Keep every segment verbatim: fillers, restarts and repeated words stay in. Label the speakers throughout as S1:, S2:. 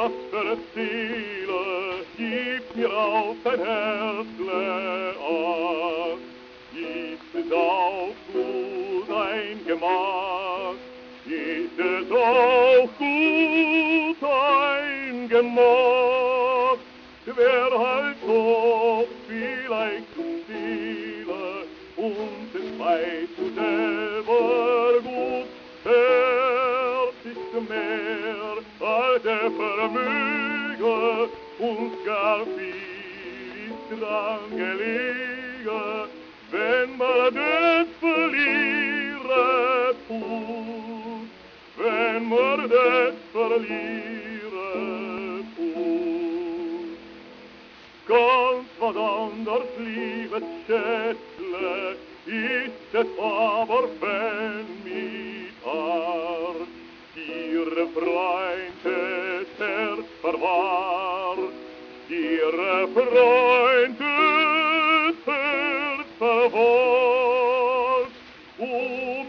S1: was erzähle, gib mir auf dein Herzle an. Ist es auch gut ein Gemach, ist es auch gut ein Gemach, wer halt doch vielleicht zu stille und es weiß du selber gut, es ist mehr als der Vermöge und gar viel ist dran gelegen, wenn man das verlieren tut, wenn man das verlieren tut. Ganz was anders, liebes Schätzle, ist es aber, wenn mit Art ihre Freund das Herz verwahrt, ihre Freund das Herz verwahrt, um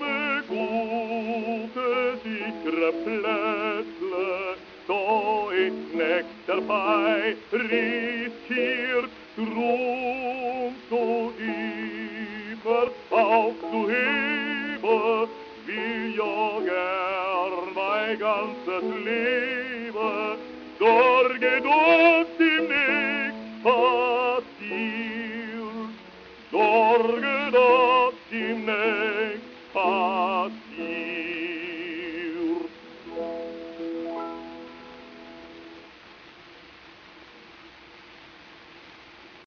S1: gute, sichere Plätze, da ist nicht dabei, riskiert drum so immer aufzuheben, wie ja gern mein ganzes Leben, Sorge durch